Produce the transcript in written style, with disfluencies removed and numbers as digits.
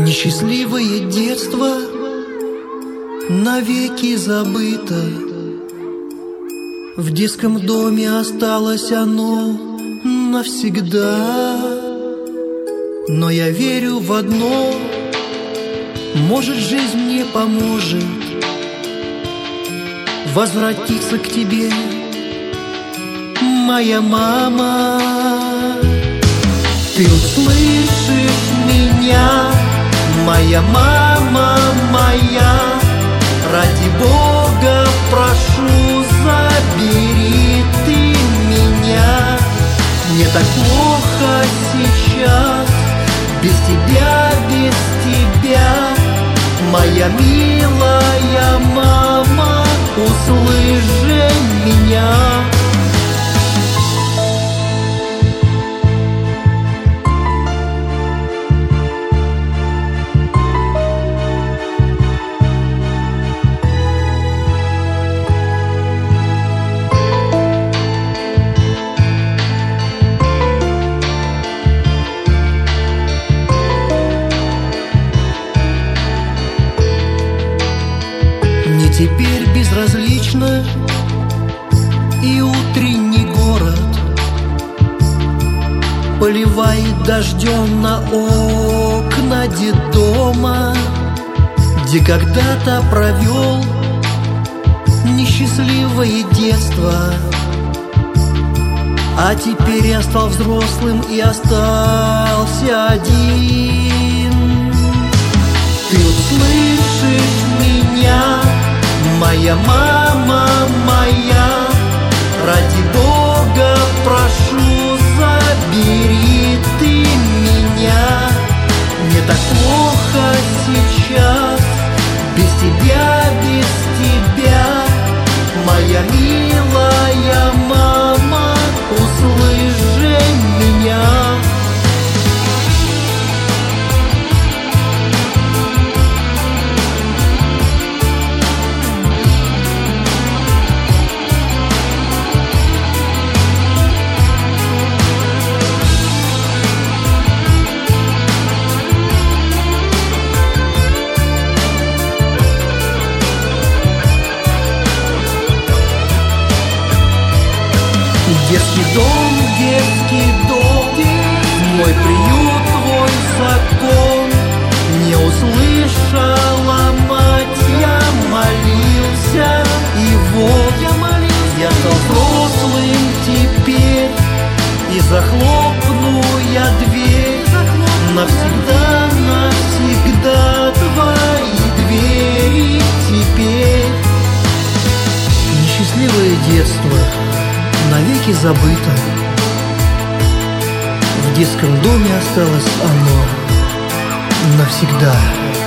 Несчастливое детство навеки забыто. В детском доме осталось оно навсегда. Но я верю в одно: может, жизнь мне поможет возвратиться к тебе, моя мама. Ты услышишь меня, моя мама моя, ради Бога прошу, забери ты меня. Мне так плохо сейчас, без тебя, без тебя, моя милая мама, услышь же меня. Теперь безразлично и утренний город поливает дождем на окна детдома, где когда-то провел несчастливое детство. А теперь я стал взрослым и остался один. Ты услышишь меня, моя мама моя, ради Бога прошу, забери ты меня. Мне так плохо сейчас, без тебя, без тебя, моя милая мама, услышь же меня. Детский дом, мой приют, твой закон. Не услышала мать, я молился, и вот я стал взрослым теперь, и захлопну я дверь. Навсегда, навсегда твои двери теперь. Несчастливое детство навеки забыто. В детском доме осталось оно навсегда.